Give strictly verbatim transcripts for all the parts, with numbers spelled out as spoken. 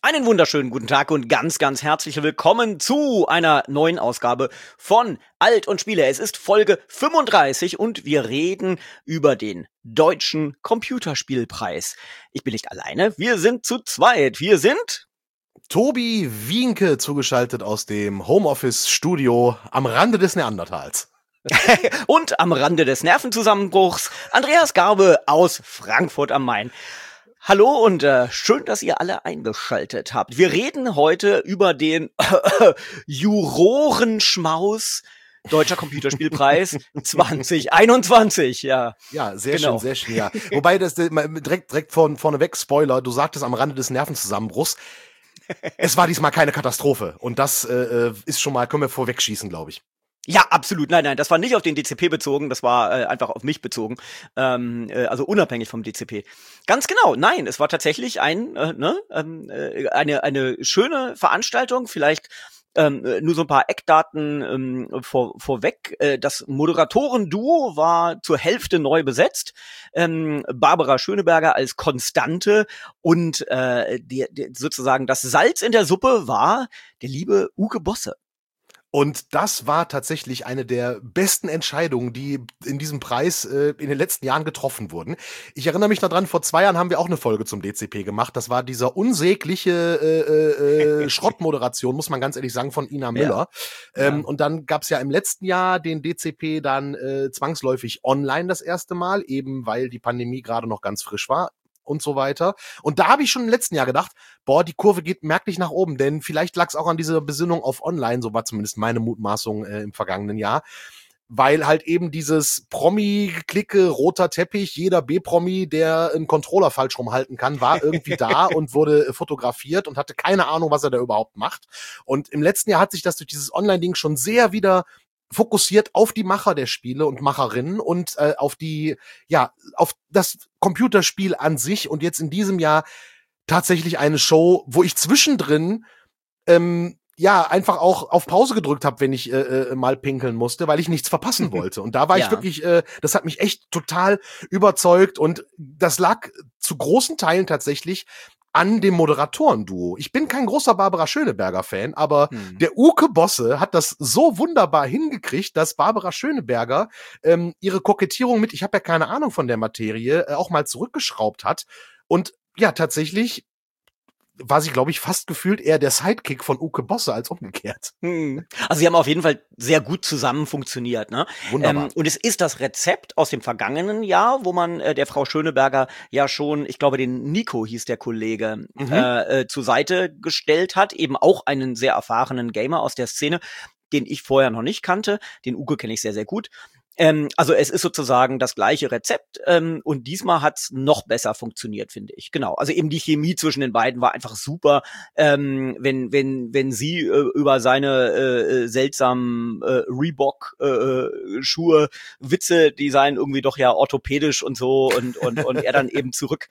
Einen wunderschönen guten Tag und ganz, ganz herzlich willkommen zu einer neuen Ausgabe von Alt und Spiele. Es ist Folge fünfunddreißig und wir reden über den Deutschen Computerspielpreis. Ich bin nicht alleine, wir sind zu zweit. Wir sind Tobi Wienke, zugeschaltet aus dem Homeoffice-Studio am Rande des Neandertals. und am Rande des Nervenzusammenbruchs Andreas Garbe aus Frankfurt am Main. Hallo und äh, schön, dass ihr alle eingeschaltet habt. Wir reden heute über den äh, Jurorenschmaus Deutscher Computerspielpreis zwanzig einundzwanzig. Ja, ja, sehr genau. schön, sehr schön. Ja. Wobei das direkt direkt von vorneweg Spoiler. Du sagtest am Rande des Nervenzusammenbruchs. Es war diesmal keine Katastrophe und das äh, ist schon mal, können wir vorwegschießen, glaube ich. Ja, absolut. Nein, nein, das war nicht auf den D C P bezogen, das war äh, einfach auf mich bezogen. Ähm, äh, also unabhängig vom D C P. Ganz genau, nein, es war tatsächlich ein, äh, ne, ähm, äh, eine, eine schöne Veranstaltung, vielleicht ähm, nur so ein paar Eckdaten ähm, vor, vorweg. Äh, das Moderatoren-Duo war zur Hälfte neu besetzt. Ähm, Barbara Schöneberger als Konstante und äh, die, die, sozusagen das Salz in der Suppe war der liebe Uke Bosse. Und das war tatsächlich eine der besten Entscheidungen, die in diesem Preis äh, in den letzten Jahren getroffen wurden. Ich erinnere mich daran, vor zwei Jahren haben wir auch eine Folge zum D C P gemacht. Das war dieser unsägliche äh, äh, Schrottmoderation, muss man ganz ehrlich sagen, von Ina Müller. Ja. Ähm, ja. Und dann gab es ja im letzten Jahr den D C P dann äh, zwangsläufig online das erste Mal, eben weil die Pandemie gerade noch ganz frisch war. Und so weiter. Und da habe ich schon im letzten Jahr gedacht, boah, die Kurve geht merklich nach oben, denn vielleicht lag es auch an dieser Besinnung auf Online, so war zumindest meine Mutmaßung äh, im vergangenen Jahr, weil halt eben dieses Promi-Klicke, roter Teppich, jeder B-Promi, der einen Controller falsch rumhalten kann, war irgendwie da und wurde fotografiert und hatte keine Ahnung, was er da überhaupt macht. Und im letzten Jahr hat sich das durch dieses Online-Ding schon sehr wieder fokussiert auf die Macher der Spiele und Macherinnen und äh, auf die, ja, auf das Computerspiel an sich und jetzt in diesem Jahr tatsächlich eine Show, wo ich zwischendrin ähm, ja einfach auch auf Pause gedrückt habe, wenn ich äh, mal pinkeln musste, weil ich nichts verpassen wollte. Und da war ja. ich wirklich, äh, das hat mich echt total überzeugt und das lag zu großen Teilen tatsächlich an dem Moderatoren-Duo. Ich bin kein großer Barbara Schöneberger-Fan, aber hm. der Uke Bosse hat das so wunderbar hingekriegt, dass Barbara Schöneberger ähm, ihre Kokettierung mit, ich habe ja keine Ahnung von der Materie, äh, auch mal zurückgeschraubt hat. Und ja, tatsächlich war sie, glaube ich, fast gefühlt eher der Sidekick von Uke Bosse als umgekehrt. Hm. Also sie haben auf jeden Fall sehr gut zusammen funktioniert, ne? Wunderbar. Ähm, und es ist das Rezept aus dem vergangenen Jahr, wo man äh, der Frau Schöneberger ja schon, ich glaube, den Nico hieß der Kollege, mhm. äh, äh, zur Seite gestellt hat. Eben auch einen sehr erfahrenen Gamer aus der Szene, den ich vorher noch nicht kannte. Den Uke kenne ich sehr, sehr gut. Ähm, also es ist sozusagen das gleiche Rezept ähm, und diesmal hat's noch besser funktioniert, finde ich. Genau, also eben die Chemie zwischen den beiden war einfach super. Ähm, wenn wenn wenn sie äh, über seine äh, seltsamen äh, Reebok-Schuhe äh, Witze, die seien irgendwie doch ja orthopädisch und so und und und er dann eben zurück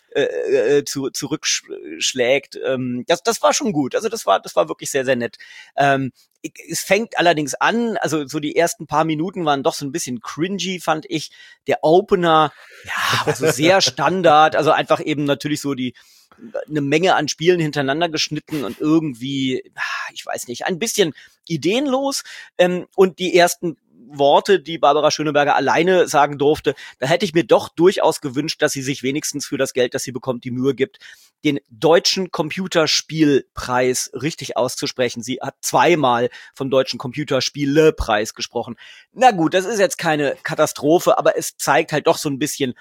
Äh, äh, zu, zurückschlägt. Ähm, das, das war schon gut. Also das war, das war wirklich sehr, sehr nett. Ähm, es fängt allerdings an, also so die ersten paar Minuten waren doch so ein bisschen cringy, fand ich. Der Opener, ja, war so sehr Standard. Also einfach eben natürlich so die eine Menge an Spielen hintereinander geschnitten und irgendwie, ich weiß nicht, ein bisschen ideenlos. Ähm, und die ersten Worte, die Barbara Schöneberger alleine sagen durfte, da hätte ich mir doch durchaus gewünscht, dass sie sich wenigstens für das Geld, das sie bekommt, die Mühe gibt, den Deutschen Computerspielpreis richtig auszusprechen. Sie hat zweimal vom Deutschen Computerspielepreis gesprochen. Na gut, das ist jetzt keine Katastrophe, aber es zeigt halt doch so ein bisschen,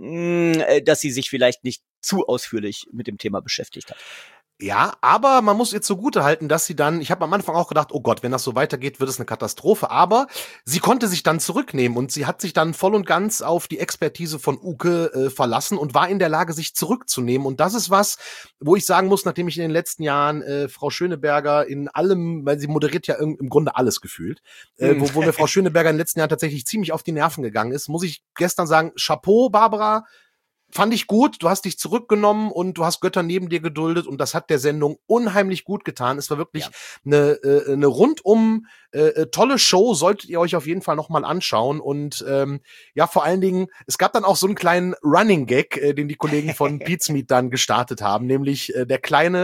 dass sie sich vielleicht nicht zu ausführlich mit dem Thema beschäftigt hat. Ja, aber man muss ihr zugute halten, dass sie dann, ich habe am Anfang auch gedacht, oh Gott, wenn das so weitergeht, wird es eine Katastrophe, aber sie konnte sich dann zurücknehmen und sie hat sich dann voll und ganz auf die Expertise von Uke äh, verlassen und war in der Lage, sich zurückzunehmen und das ist was, wo ich sagen muss, nachdem ich in den letzten Jahren äh, Frau Schöneberger in allem, weil sie moderiert ja im, im Grunde alles gefühlt, äh, wo, wo mir Frau Schöneberger in den letzten Jahren tatsächlich ziemlich auf die Nerven gegangen ist, muss ich gestern sagen, Chapeau, Barbara, fand ich gut, du hast dich zurückgenommen und du hast Götter neben dir geduldet und das hat der Sendung unheimlich gut getan. Es war wirklich ja. eine, äh, eine rundum äh, tolle Show, solltet ihr euch auf jeden Fall nochmal anschauen und ähm, ja, vor allen Dingen, es gab dann auch so einen kleinen Running Gag, äh, den die Kollegen von Pizmeet dann gestartet haben, nämlich äh, der kleine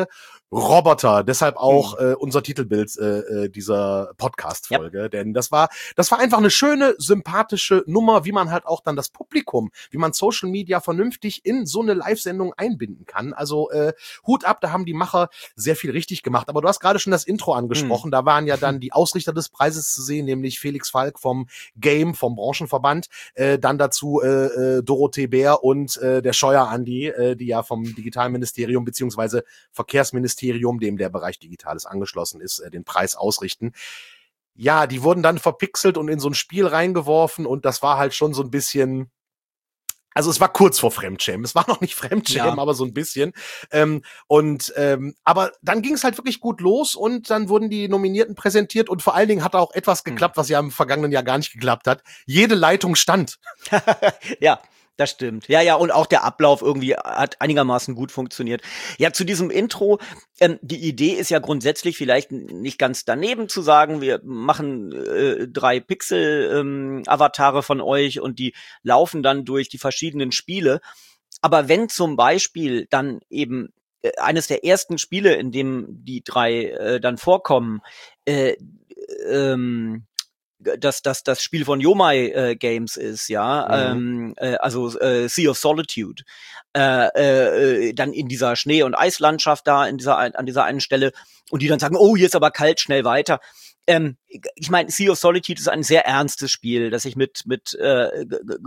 Roboter, deshalb auch äh, unser Titelbild äh, äh, dieser Podcast-Folge, ja. Denn das war das war einfach eine schöne, sympathische Nummer, wie man halt auch dann das Publikum, wie man Social Media vernünftig in so eine Live-Sendung einbinden kann. Also äh, Hut ab, da haben die Macher sehr viel richtig gemacht. Aber du hast gerade schon das Intro angesprochen, mhm. da waren ja dann die Ausrichter des Preises zu sehen, nämlich Felix Falk vom Game, vom Branchenverband, äh, dann dazu äh, äh, Dorothee Bär und äh, der Scheuer Andi, äh, die ja vom Digitalministerium beziehungsweise Verkehrsministerium, dem der Bereich Digitales angeschlossen ist, äh, den Preis ausrichten. Ja, die wurden dann verpixelt und in so ein Spiel reingeworfen und das war halt schon so ein bisschen, also es war kurz vor Fremdschämen. Es war noch nicht Fremdschämen, ja. aber so ein bisschen. Ähm, und ähm, aber dann ging es halt wirklich gut los und dann wurden die Nominierten präsentiert und vor allen Dingen hat auch etwas geklappt, hm. was ja im vergangenen Jahr gar nicht geklappt hat. Jede Leitung stand. Ja. Das stimmt. Ja, ja, und auch der Ablauf irgendwie hat einigermaßen gut funktioniert. Ja, zu diesem Intro, ähm, die Idee ist ja grundsätzlich vielleicht nicht ganz daneben zu sagen, wir machen äh, drei Pixel-Avatare ähm, von euch und die laufen dann durch die verschiedenen Spiele. Aber wenn zum Beispiel dann eben äh, eines der ersten Spiele, in dem die drei äh, dann vorkommen, äh, ähm, dass das das Spiel von Yomai äh, Games ist, ja, mhm. ähm, äh, also äh, Sea of Solitude, äh, äh, dann in dieser Schnee- und Eislandschaft da in dieser an dieser einen Stelle und die dann sagen, oh, hier ist aber kalt, schnell weiter. Ähm, ich meine, Sea of Solitude ist ein sehr ernstes Spiel, das sich mit mit äh,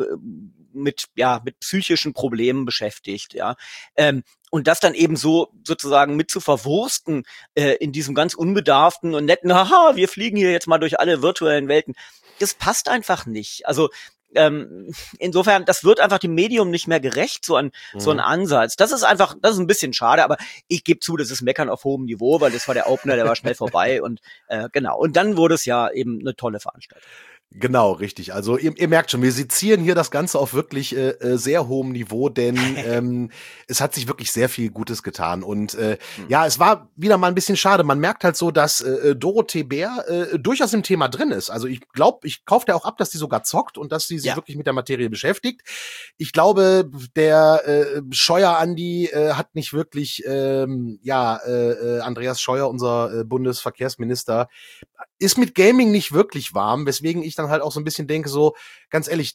mit ja mit psychischen Problemen beschäftigt, ja. Ähm, und das dann eben so sozusagen mit zu verwursten äh, in diesem ganz unbedarften und netten, haha, wir fliegen hier jetzt mal durch alle virtuellen Welten, das passt einfach nicht. Also ähm, insofern, das wird einfach dem Medium nicht mehr gerecht, so ein mhm. so ein Ansatz. Das ist einfach, das ist ein bisschen schade, aber ich gebe zu, das ist Meckern auf hohem Niveau, weil das war der Opener, der war schnell vorbei und äh, genau. Und dann wurde es ja eben eine tolle Veranstaltung. Genau, richtig. Also ihr, ihr merkt schon, wir sezieren hier das Ganze auf wirklich äh, sehr hohem Niveau, denn ähm, es hat sich wirklich sehr viel Gutes getan. Und äh, hm. ja, es war wieder mal ein bisschen schade. Man merkt halt so, dass äh, Dorothee Bär äh, durchaus im Thema drin ist. Also ich glaube, ich kaufe dir auch ab, dass die sogar zockt und dass sie sich ja. wirklich mit der Materie beschäftigt. Ich glaube, der äh, Scheuer Andi äh, hat nicht wirklich, ähm, ja, äh, Andreas Scheuer, unser äh, Bundesverkehrsminister, ist mit Gaming nicht wirklich warm, weswegen ich dann halt auch so ein bisschen denke, so, ganz ehrlich,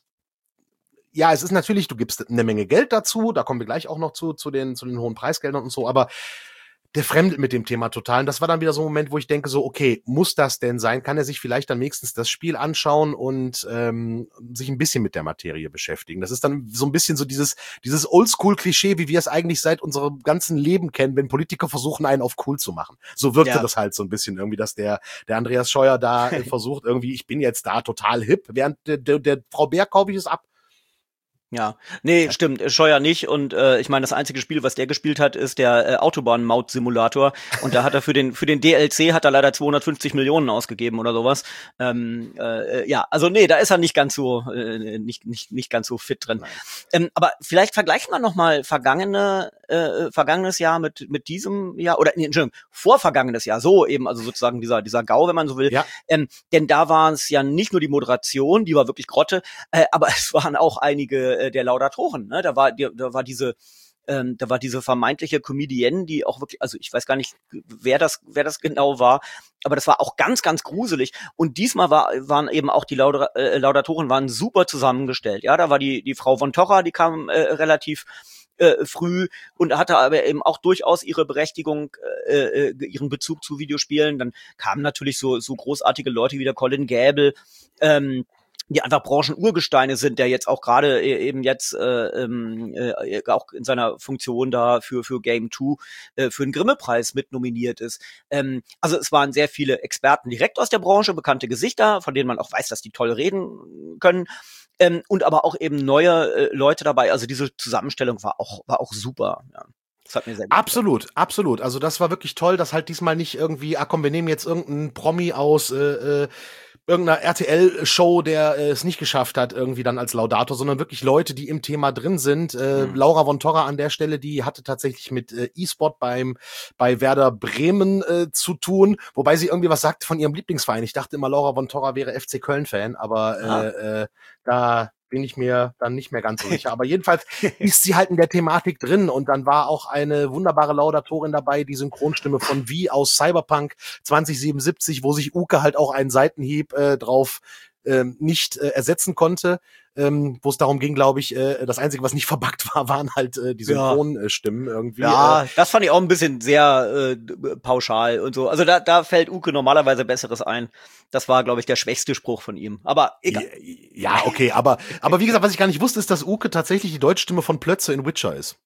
ja, es ist natürlich, du gibst eine Menge Geld dazu, da kommen wir gleich auch noch zu, zu den, zu den hohen Preisgeldern und so, aber der fremdelt mit dem Thema total. Und das war dann wieder so ein Moment, wo ich denke so, okay, muss das denn sein? Kann er sich vielleicht dann wenigstens das Spiel anschauen und ähm, sich ein bisschen mit der Materie beschäftigen? Das ist dann so ein bisschen so dieses dieses Oldschool-Klischee, wie wir es eigentlich seit unserem ganzen Leben kennen, wenn Politiker versuchen, einen auf cool zu machen. So wirkte ja. das halt so ein bisschen irgendwie, dass der der Andreas Scheuer da äh, versucht irgendwie, ich bin jetzt da total hip, während der, der, der Frau Bär kaufe ich es ab. Ja, nee, stimmt, Scheuer nicht und äh, ich meine, das einzige Spiel, was der gespielt hat, ist der äh, Autobahn-Maut-Simulator und da hat er für den für den D L C hat er leider zweihundertfünfzig Millionen ausgegeben oder sowas. Ähm, äh, ja, also nee, da ist er nicht ganz so äh, nicht nicht nicht ganz so fit drin. Ähm, aber vielleicht vergleichen wir noch mal vergangene äh, vergangenes Jahr mit mit diesem Jahr oder nee, Entschuldigung, vorvergangenes Jahr, so eben, also sozusagen dieser dieser GAU, wenn man so will. Ja. Ähm, denn da war es ja nicht nur die Moderation, die war wirklich Grotte, äh, aber es waren auch einige der Laudatoren, ne? Da war, da war diese, ähm, da war diese vermeintliche Comedienne, die auch wirklich, also ich weiß gar nicht, wer das, wer das genau war, aber das war auch ganz, ganz gruselig. Und diesmal war, waren eben auch die Lauda, äh, Laudatoren waren super zusammengestellt. Ja, da war die, die Frau von Torra, die kam äh, relativ äh, früh und hatte aber eben auch durchaus ihre Berechtigung, äh, äh, ihren Bezug zu Videospielen. Dann kamen natürlich so, so großartige Leute wie der Colin Gäbel, ähm, die einfach Branchenurgesteine sind, der jetzt auch gerade eben jetzt äh, äh, auch in seiner Funktion da für für Game zwei äh, für den Grimme-Preis mit nominiert ist. Ähm, also es waren sehr viele Experten direkt aus der Branche, bekannte Gesichter, von denen man auch weiß, dass die toll reden können. Ähm, und aber auch eben neue äh, Leute dabei. Also diese Zusammenstellung war auch war auch super. Ja. Das hat mir sehr gut absolut, gefallen. Absolut. Also das war wirklich toll, dass halt diesmal nicht irgendwie, ah komm, wir nehmen jetzt irgendeinen Promi aus äh, äh, irgendeiner R T L-Show, der äh, es nicht geschafft hat, irgendwie dann als Laudator, sondern wirklich Leute, die im Thema drin sind. Äh, mhm. Laura von Torra an der Stelle, die hatte tatsächlich mit äh, E-Sport beim bei Werder Bremen äh, zu tun, wobei sie irgendwie was sagte von ihrem Lieblingsverein. Ich dachte immer, Laura von Torra wäre F C Köln-Fan, aber äh, äh, da bin ich mir dann nicht mehr ganz so sicher. Aber jedenfalls ist sie halt in der Thematik drin und dann war auch eine wunderbare Laudatorin dabei, die Synchronstimme von Vi aus Cyberpunk zwanzig siebenundsiebzig, wo sich Uke halt auch einen Seitenhieb äh, drauf ähm, nicht äh, ersetzen konnte, ähm, wo es darum ging, glaube ich, äh, das Einzige, was nicht verbuggt war, waren halt äh, die Synchronstimmen irgendwie. Ja, äh, das fand ich auch ein bisschen sehr äh, pauschal und so. Also da, da fällt Uke normalerweise Besseres ein. Das war, glaube ich, der schwächste Spruch von ihm. Aber egal. Ja, okay, aber, aber wie gesagt, was ich gar nicht wusste, ist, dass Uke tatsächlich die Deutschstimme von Plötze in Witcher ist.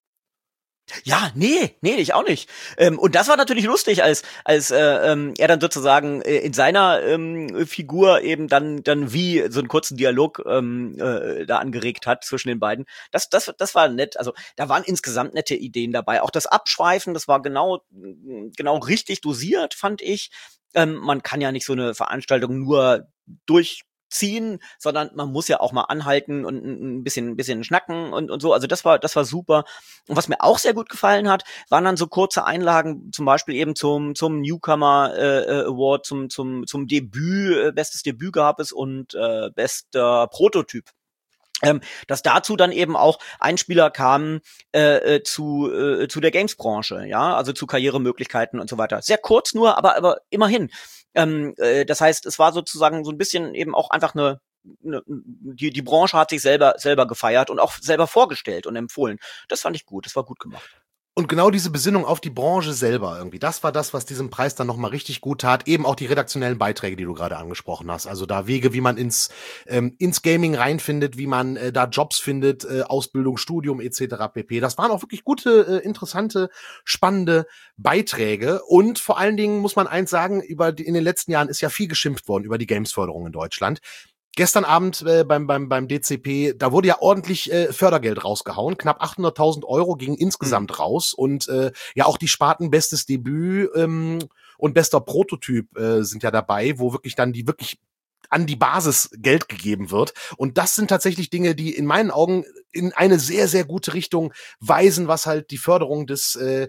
Ja, nee, nee, ich auch nicht. Ähm, und das war natürlich lustig, als als äh, ähm, er dann sozusagen äh, in seiner ähm, Figur eben dann dann wie so einen kurzen Dialog ähm, äh, da angeregt hat zwischen den beiden. Das das das war nett. Also da waren insgesamt nette Ideen dabei. Auch das Abschweifen, das war genau genau richtig dosiert, fand ich. Ähm, man kann ja nicht so eine Veranstaltung nur durch ziehen, sondern man muss ja auch mal anhalten und ein bisschen ein bisschen schnacken und und so. Also das war das war super. Und was mir auch sehr gut gefallen hat, waren dann so kurze Einlagen, zum Beispiel eben zum zum Newcomer äh, Award, zum zum zum Debüt, äh, bestes Debüt gab es und äh, bester Prototyp. Ähm, dass dazu dann eben auch Einspieler kamen äh, äh, zu äh, zu der Games-Branche, ja, also zu Karrieremöglichkeiten und so weiter. Sehr kurz nur, aber aber immerhin. Ähm, äh, das heißt, es war sozusagen so ein bisschen eben auch einfach eine, eine die die Branche hat sich selber selber gefeiert und auch selber vorgestellt und empfohlen. Das fand ich gut, das war gut gemacht. Und genau diese Besinnung auf die Branche selber irgendwie, das war das, was diesem Preis dann nochmal richtig gut tat. Eben auch die redaktionellen Beiträge, die du gerade angesprochen hast. Also da Wege, wie man ins ähm, ins Gaming reinfindet, wie man äh, da Jobs findet, äh, Ausbildung, Studium et cetera pp. Das waren auch wirklich gute, äh, interessante, spannende Beiträge. Und vor allen Dingen muss man eins sagen, über die, in den letzten Jahren ist ja viel geschimpft worden über die Games-Förderung in Deutschland. Gestern Abend äh, beim beim beim D C P, da wurde ja ordentlich äh, Fördergeld rausgehauen. Knapp achthunderttausend Euro gingen insgesamt mhm. raus. Und äh, ja, auch die Sparten Bestes Debüt ähm, und Bester Prototyp äh, sind ja dabei, wo wirklich dann die wirklich an die Basis Geld gegeben wird. Und das sind tatsächlich Dinge, die in meinen Augen in eine sehr, sehr gute Richtung weisen, was halt die Förderung des äh,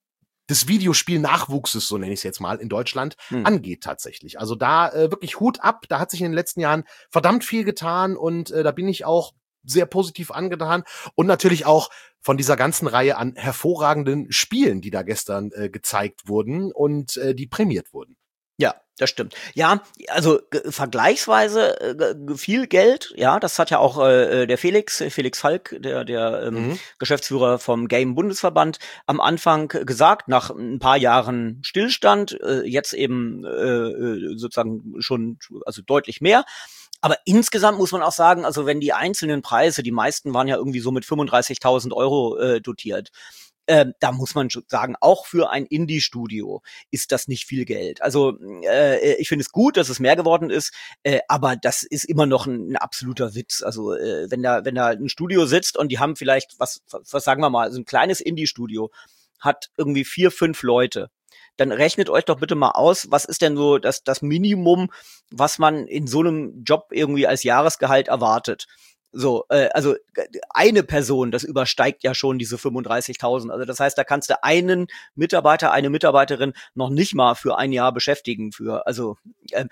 des Videospiel-Nachwuchses, so nenne ich es jetzt mal, in Deutschland hm. angeht tatsächlich. Also da äh, wirklich Hut ab, da hat sich in den letzten Jahren verdammt viel getan und äh, da bin ich auch sehr positiv angetan und natürlich auch von dieser ganzen Reihe an hervorragenden Spielen, die da gestern äh, gezeigt wurden und äh, die prämiert wurden. Ja, das stimmt. Ja, also g- vergleichsweise äh, g- viel Geld, ja, das hat ja auch äh, der Felix, Felix Falk, der der ähm, mhm. Geschäftsführer vom Game Bundesverband am Anfang gesagt, nach ein paar Jahren Stillstand, äh, jetzt eben äh, sozusagen schon also deutlich mehr. Aber insgesamt muss man auch sagen, also wenn die einzelnen Preise, die meisten waren ja irgendwie so mit fünfunddreißigtausend Euro äh, dotiert. Ähm, da muss man schon sagen, auch für ein Indie-Studio ist das nicht viel Geld. Also äh, ich finde es gut, dass es mehr geworden ist, äh, aber das ist immer noch ein, ein absoluter Witz. Also äh, wenn da wenn da ein Studio sitzt und die haben vielleicht, was, was sagen wir mal, so ein kleines Indie-Studio hat irgendwie vier, fünf Leute, dann rechnet euch doch bitte mal aus, was ist denn so das, das Minimum, was man in so einem Job irgendwie als Jahresgehalt erwartet. So, äh, also eine Person, das übersteigt ja schon diese fünfunddreißigtausend. Also das heißt, da kannst du einen Mitarbeiter, eine Mitarbeiterin noch nicht mal für ein Jahr beschäftigen. Für also äh,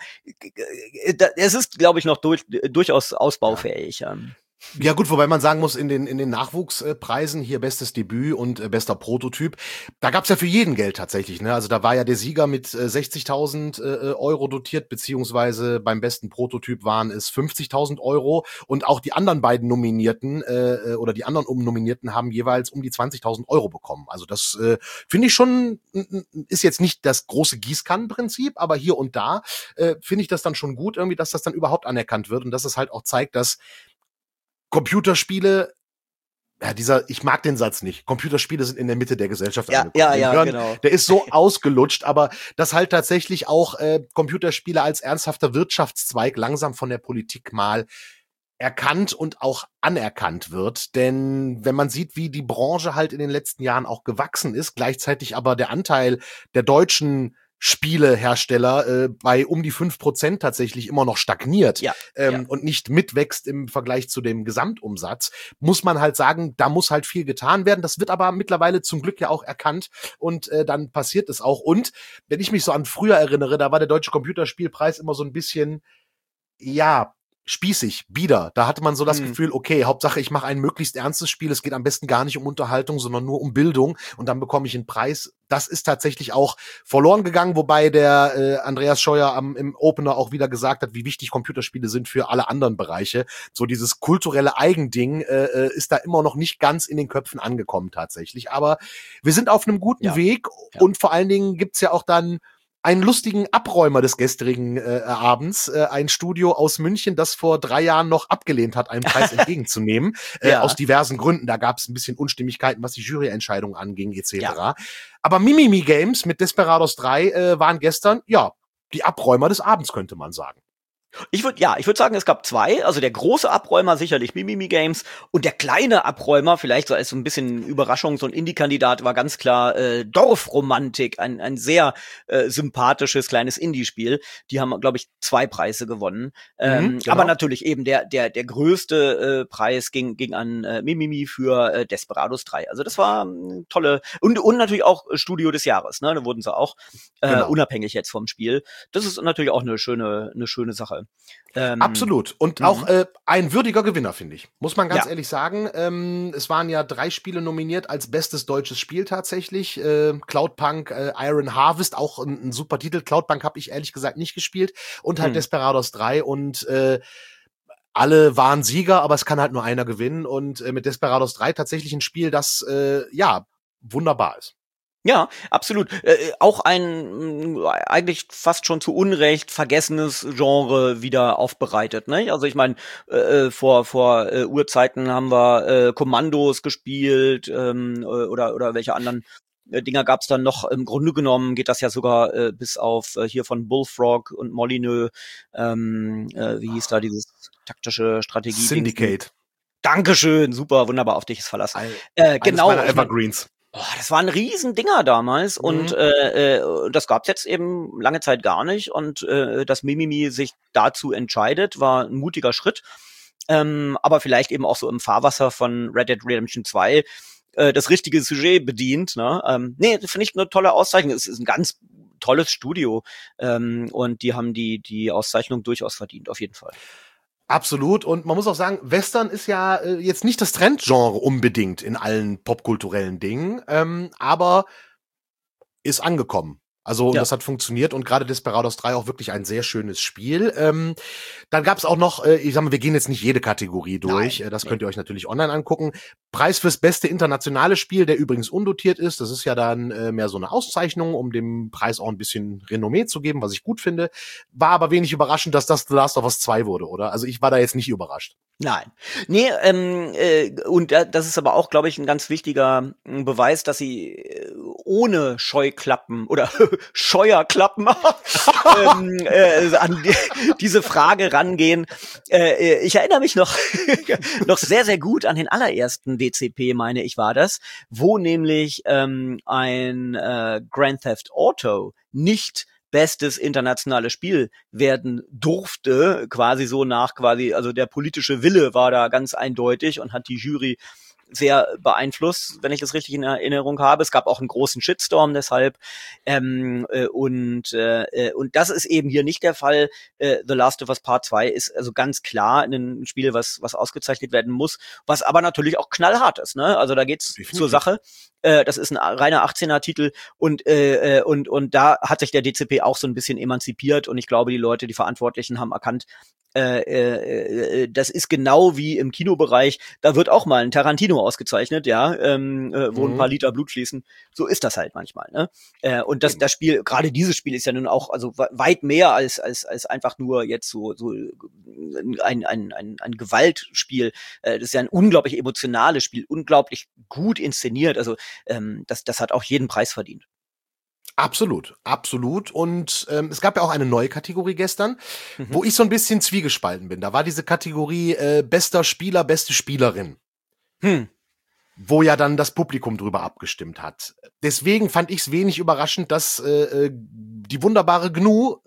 es ist, glaube ich, noch durch, durchaus ausbaufähig. Ja. Ja gut, wobei man sagen muss, in den in den Nachwuchspreisen hier bestes Debüt und äh, bester Prototyp, da gab's ja für jeden Geld tatsächlich, ne? Also da war ja der Sieger mit äh, sechzigtausend äh, Euro dotiert, beziehungsweise beim besten Prototyp waren es fünfzigtausend Euro und auch die anderen beiden Nominierten äh, oder die anderen Umnominierten haben jeweils um die zwanzigtausend Euro bekommen. Also das äh, finde ich schon, ist jetzt nicht das große Gießkannenprinzip, aber hier und da äh, finde ich das dann schon gut irgendwie, dass das dann überhaupt anerkannt wird und dass es halt auch zeigt, dass Computerspiele, ja, dieser, ich mag den Satz nicht. Computerspiele sind in der Mitte der Gesellschaft ja, angekommen. Ja, ja, hören, genau. Der ist so ausgelutscht, aber dass halt tatsächlich auch äh, Computerspiele als ernsthafter Wirtschaftszweig langsam von der Politik mal erkannt und auch anerkannt wird. Denn wenn man sieht, wie die Branche halt in den letzten Jahren auch gewachsen ist, gleichzeitig aber der Anteil der deutschen Spielehersteller äh, bei um die fünf Prozent tatsächlich immer noch stagniert ja, ähm, ja. und nicht mitwächst im Vergleich zu dem Gesamtumsatz, muss man halt sagen, da muss halt viel getan werden. Das wird aber mittlerweile zum Glück ja auch erkannt und äh, dann passiert es auch. Und wenn ich mich so an früher erinnere, da war der Deutsche Computerspielpreis immer so ein bisschen, ja, spießig, bieder. Da hatte man so das Hm. Gefühl, okay, Hauptsache ich mache ein möglichst ernstes Spiel, es geht am besten gar nicht um Unterhaltung, sondern nur um Bildung und dann bekomme ich einen Preis. Das ist tatsächlich auch verloren gegangen, wobei der äh, Andreas Scheuer am, im Opener auch wieder gesagt hat, wie wichtig Computerspiele sind für alle anderen Bereiche. So dieses kulturelle Eigending äh, ist da immer noch nicht ganz in den Köpfen angekommen tatsächlich. Aber wir sind auf einem guten Ja. Weg Ja. und vor allen Dingen gibt's ja auch dann einen lustigen Abräumer des gestrigen äh, Abends, äh, ein Studio aus München, das vor drei Jahren noch abgelehnt hat, einen Preis entgegenzunehmen, äh, Ja. aus diversen Gründen. Da gab es ein bisschen Unstimmigkeiten, was die Juryentscheidungen anging, et cetera. Ja. Aber Mimimi Games mit Desperados drei äh, waren gestern, ja, die Abräumer des Abends, könnte man sagen. Ich würde ja, ich würde sagen, es gab zwei. Also der große Abräumer sicherlich Mimimi Games und der kleine Abräumer, vielleicht so als so ein bisschen Überraschung, so ein Indie-Kandidat war ganz klar äh, Dorfromantik, ein ein sehr äh, sympathisches kleines Indie-Spiel. Die haben, glaube ich, zwei Preise gewonnen. Ähm, Mhm, genau. Aber natürlich eben der der der größte äh, Preis ging ging an äh, Mimimi für äh, Desperados drei. Also das war ähm, tolle und und natürlich auch Studio des Jahres. Ne, da wurden sie auch äh, Genau. unabhängig jetzt vom Spiel. Das ist natürlich auch eine schöne eine schöne Sache. Ähm, Absolut. Und mhm. auch äh, ein würdiger Gewinner, finde ich. Muss man ganz Ja. ehrlich sagen. Ähm, es waren ja drei Spiele nominiert als bestes deutsches Spiel tatsächlich. Äh, Cloudpunk, äh, Iron Harvest, auch ein, ein super Titel. Cloudpunk habe ich ehrlich gesagt nicht gespielt. Und halt Hm. Desperados drei. Und äh, alle waren Sieger, aber es kann halt nur einer gewinnen. Und äh, mit Desperados drei tatsächlich ein Spiel, das äh, ja wunderbar ist. Ja, absolut. Äh, auch ein mh, eigentlich fast schon zu Unrecht vergessenes Genre wieder aufbereitet. Ne? Also ich meine, äh, vor vor äh, Urzeiten haben wir äh, Kommandos gespielt ähm, oder oder welche anderen äh, Dinger gab's dann noch. Im Grunde genommen geht das ja sogar äh, bis auf äh, hier von Bullfrog und Molyneux. Ähm, äh, wie hieß da dieses taktische Strategie? Syndicate. Dankeschön, super, wunderbar, auf dich ist Verlass. Ein, Äh, genau. Eines meiner ich mein, Evergreens. Oh, das waren Riesendinger damals Mhm. und äh, äh, das gab's jetzt eben lange Zeit gar nicht und äh, dass Mimimi sich dazu entscheidet, war ein mutiger Schritt, ähm, aber vielleicht eben auch so im Fahrwasser von Red Dead Redemption zwei äh, das richtige Sujet bedient. Ne? Ähm, nee, das finde ich eine tolle Auszeichnung. Es ist ein ganz tolles Studio ähm, und die haben die die Auszeichnung durchaus verdient, auf jeden Fall. Absolut. Und man muss auch sagen, Western ist ja äh, jetzt nicht das Trendgenre unbedingt in allen popkulturellen Dingen, ähm, aber ist angekommen. Also, und Ja. das hat funktioniert und gerade Desperados drei auch wirklich ein sehr schönes Spiel. Ähm, dann gab es auch noch, äh, ich sag mal, wir gehen jetzt nicht jede Kategorie durch, Nein, äh, das nee. könnt ihr euch natürlich online angucken. Preis fürs beste internationale Spiel, der übrigens undotiert ist. Das ist ja dann äh, mehr so eine Auszeichnung, um dem Preis auch ein bisschen Renommee zu geben, was ich gut finde. War aber wenig überraschend, dass das The Last of Us zwei wurde, oder? Also ich war da jetzt nicht überrascht. Nein. Nee, ähm, äh, und da, das ist aber auch, glaube ich, ein ganz wichtiger äh, Beweis, dass sie äh, ohne Scheuklappen oder Scheuerklappen ähm, äh, an die, diese Frage rangehen. Äh, ich erinnere mich noch, noch sehr, sehr gut an den allerersten W C P, meine ich, war das, wo nämlich ähm, ein äh, Grand Theft Auto nicht bestes internationales Spiel werden durfte, quasi so nach quasi, also der politische Wille war da ganz eindeutig und hat die Jury sehr beeinflusst, wenn ich das richtig in Erinnerung habe. Es gab auch einen großen Shitstorm deshalb. Ähm, äh, und äh, und das ist eben hier nicht der Fall. Äh, The Last of Us Part zwei ist also ganz klar ein Spiel, was was ausgezeichnet werden muss, was aber natürlich auch knallhart ist. Ne? Also da geht's Definitiv. zur Sache. Äh, das ist ein reiner achtzehner-Titel und äh, und und da hat sich der D C P auch so ein bisschen emanzipiert und ich glaube, die Leute, die Verantwortlichen haben erkannt, Äh, äh, das ist genau wie im Kinobereich, da wird auch mal ein Tarantino ausgezeichnet, ja, ähm, äh, wo Mhm. ein paar Liter Blut fließen. So ist das halt manchmal, ne? Äh, und das, Eben. das Spiel, gerade dieses Spiel ist ja nun auch, also weit mehr als als als einfach nur jetzt so so ein ein ein, ein Gewaltspiel. Äh, das ist ja ein unglaublich emotionales Spiel, unglaublich gut inszeniert. Also ähm, das das hat auch jeden Preis verdient. Absolut, absolut. Und ähm, es gab ja auch eine neue Kategorie gestern, Mhm. wo ich so ein bisschen zwiegespalten bin. Da war diese Kategorie äh, bester Spieler, beste Spielerin, Hm. wo ja dann das Publikum drüber abgestimmt hat. Deswegen fand ich es wenig überraschend, dass äh, äh, die wunderbare Gnu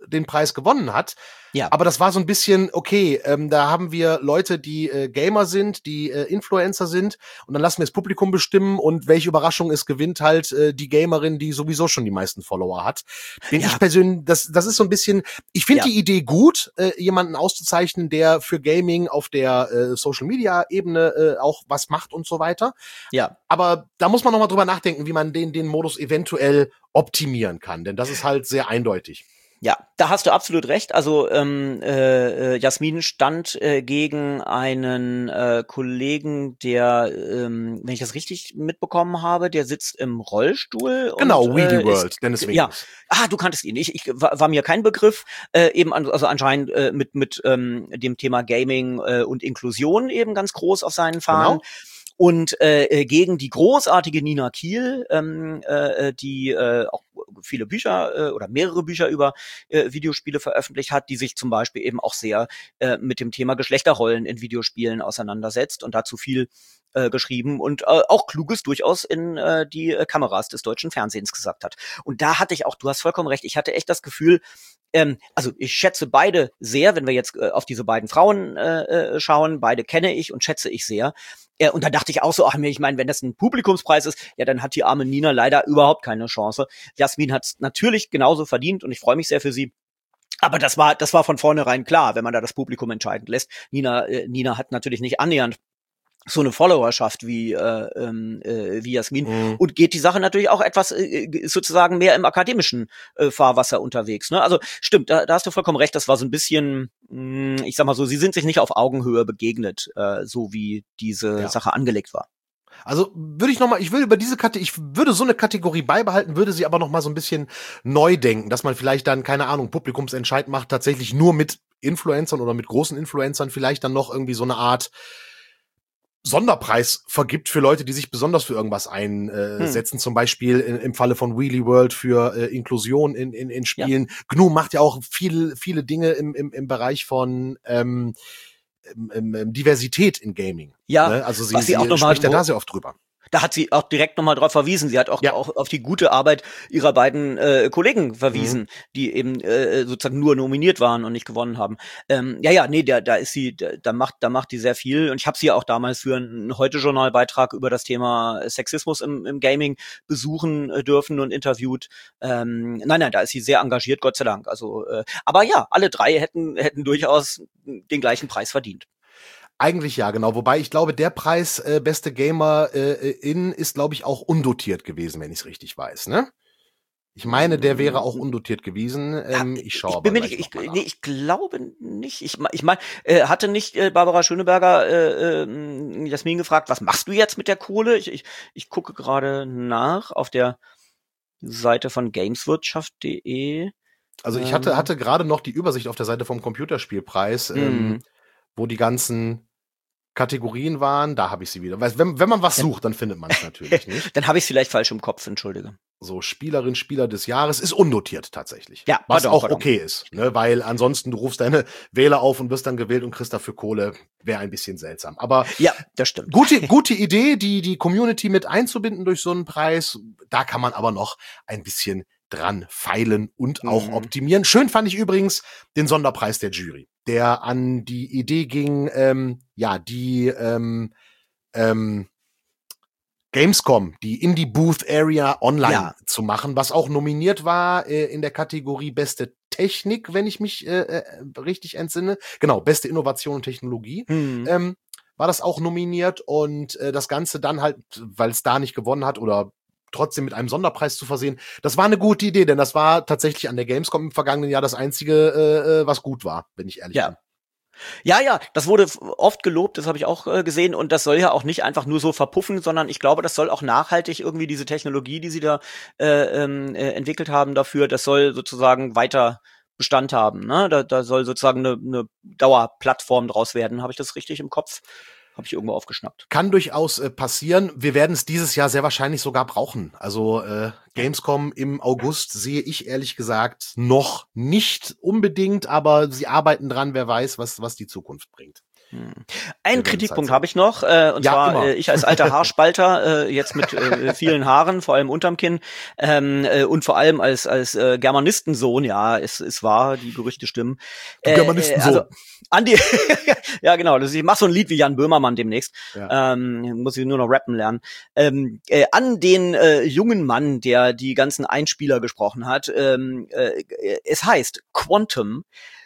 den Preis gewonnen hat. Ja. Aber das war so ein bisschen, okay, ähm, da haben wir Leute, die äh, Gamer sind, die äh, Influencer sind und dann lassen wir das Publikum bestimmen und welche Überraschung es gewinnt halt äh, die Gamerin, die sowieso schon die meisten Follower hat. Den Ja. ich persönlich, das das ist so ein bisschen, ich finde Ja. die Idee gut, äh, jemanden auszuzeichnen, der für Gaming auf der äh, Social-Media-Ebene äh, auch was macht und so weiter. Ja. Aber da muss man noch mal drüber nachdenken, wie man den den Modus eventuell optimieren kann, denn das ist halt sehr eindeutig. Ja, da hast du absolut recht. Also ähm, äh, Jasmin stand äh, gegen einen äh, Kollegen, der, ähm, wenn ich das richtig mitbekommen habe, der sitzt im Rollstuhl. Genau, und, Wheelie äh, World, ist, Dennis ja, Winkels. ah, du kanntest ihn. Ich, ich war, war mir kein Begriff. Äh, eben an, also anscheinend äh, mit mit ähm, dem Thema Gaming äh, und Inklusion eben ganz groß auf seinen Fahnen. Genau. Und äh, gegen die großartige Nina Kiel, ähm, äh, die äh, auch viele Bücher äh, oder mehrere Bücher über äh, Videospiele veröffentlicht hat, die sich zum Beispiel eben auch sehr äh, mit dem Thema Geschlechterrollen in Videospielen auseinandersetzt und dazu viel äh, geschrieben und äh, auch Kluges durchaus in äh, die äh, Kameras des deutschen Fernsehens gesagt hat. Und da hatte ich auch, du hast vollkommen recht, ich hatte echt das Gefühl, ähm, also ich schätze beide sehr, wenn wir jetzt äh, auf diese beiden Frauen äh, äh, schauen, beide kenne ich und schätze ich sehr. Ja, und da dachte ich auch so, ach mir, ich meine, wenn das ein Publikumspreis ist, ja, dann hat die arme Nina leider überhaupt keine Chance. Jasmin hat es natürlich genauso verdient und ich freue mich sehr für sie. Aber das war, das war von vornherein klar, wenn man da das Publikum entscheiden lässt. Nina, äh, Nina hat natürlich nicht annähernd so eine Followerschaft wie äh, äh, wie Jasmin Mhm. und geht die Sache natürlich auch etwas äh, sozusagen mehr im akademischen äh, Fahrwasser unterwegs. Ne? Also stimmt, da, da hast du vollkommen recht. Das war so ein bisschen, mh, ich sag mal so, sie sind sich nicht auf Augenhöhe begegnet, äh, so wie diese Ja. Sache angelegt war. Also würde ich noch mal, ich würde über diese Kategorie, ich würde so eine Kategorie beibehalten, würde sie aber noch mal so ein bisschen neu denken, dass man vielleicht dann, keine Ahnung, Publikumsentscheid macht, tatsächlich nur mit Influencern oder mit großen Influencern, vielleicht dann noch irgendwie so eine Art Sonderpreis vergibt für Leute, die sich besonders für irgendwas einsetzen. Hm. Zum Beispiel in, im Falle von Wheelie World für äh, Inklusion in, in, in Spielen. Ja. G N U macht ja auch viel, viele Dinge im, im, im Bereich von ähm, im, im Diversität in Gaming. Ja, ne? Also sie, was sie, sie auch noch spricht mal, ja da sehr oft drüber. Da hat sie auch direkt nochmal drauf verwiesen. Sie hat auch, ja. auch auf die gute Arbeit ihrer beiden äh, Kollegen verwiesen, mhm. die eben äh, sozusagen nur nominiert waren und nicht gewonnen haben. Ähm, ja, ja, nee, da, da ist sie, da, da macht, da macht die sehr viel. Und ich habe sie auch damals für einen Heute-Journal-Beitrag über das Thema Sexismus im, im Gaming besuchen äh, dürfen und interviewt. Ähm, nein, nein, da ist sie sehr engagiert, Gott sei Dank. Also, äh, aber ja, alle drei hätten hätten durchaus den gleichen Preis verdient. Eigentlich ja, genau. Wobei ich glaube, der Preis äh, beste Gamer äh, in ist, glaube ich, auch undotiert gewesen, wenn ich es richtig weiß, ne? Ich meine, der wäre auch undotiert gewesen. Ähm, ich schaue aber gleich ich, noch mal nach. Nee, ich glaube nicht. Ich, ich meine, äh, hatte nicht äh, Barbara Schöneberger äh, äh, Jasmin gefragt, was machst du jetzt mit der Kohle? Ich, ich, ich gucke gerade nach auf der Seite von gameswirtschaft punkt de. Also ich hatte, hatte gerade noch die Übersicht auf der Seite vom Computerspielpreis, Mhm. ähm, wo die ganzen Kategorien waren, da habe ich sie wieder. Weil wenn, wenn man was sucht, dann findet man es natürlich nicht. Dann habe ich es vielleicht falsch im Kopf, entschuldige. So, Spielerin, Spieler des Jahres ist unnotiert tatsächlich. Ja, was pardon, auch pardon. okay ist, ne? Weil ansonsten du rufst deine Wähler auf und wirst dann gewählt und kriegst dafür Kohle, wäre ein bisschen seltsam. Aber ja, das stimmt. Gute, gute Idee, die, die Community mit einzubinden durch so einen Preis. Da kann man aber noch ein bisschen dran feilen und auch Mhm. optimieren. Schön fand ich übrigens den Sonderpreis der Jury, der an die Idee ging, ähm, ja, die ähm, ähm, Gamescom, die Indie Booth Area online Ja. zu machen, was auch nominiert war äh, in der Kategorie Beste Technik, wenn ich mich äh, äh, richtig entsinne. Genau, Beste Innovation und Technologie. Mhm. Ähm, war das auch nominiert und äh, das Ganze dann halt, weil es da nicht gewonnen hat oder trotzdem mit einem Sonderpreis zu versehen, das war eine gute Idee, denn das war tatsächlich an der Gamescom im vergangenen Jahr das einzige, äh, was gut war, wenn ich ehrlich Ja. bin. Ja, ja, das wurde oft gelobt, das habe ich auch äh, gesehen und das soll ja auch nicht einfach nur so verpuffen, sondern ich glaube, das soll auch nachhaltig irgendwie diese Technologie, die sie da äh, ähm, äh, entwickelt haben dafür, das soll sozusagen weiter Bestand haben. Ne? Da, da soll sozusagen eine, eine Dauerplattform draus werden. Habe ich das richtig im Kopf? Habe ich irgendwo aufgeschnappt. Kann durchaus äh, passieren. Wir werden es dieses Jahr sehr wahrscheinlich sogar brauchen. Also äh, Gamescom im August sehe ich ehrlich gesagt noch nicht unbedingt, aber sie arbeiten dran. Wer weiß, was was die Zukunft bringt. Einen Kritikpunkt habe ich noch, äh, und ja, zwar äh, ich als alter Haarspalter, äh, jetzt mit äh, vielen Haaren, vor allem unterm Kinn, ähm, äh, und vor allem als als äh, Germanistensohn, ja, es es war, die Gerüchte stimmen. Du äh, Germanistensohn. Also, Andi, ja genau, das, ich mach so ein Lied wie Jan Böhmermann demnächst, ja. ähm, muss ich nur noch rappen lernen. Ähm, äh, an den äh, jungen Mann, der die ganzen Einspieler gesprochen hat, ähm, äh, es heißt Quantum,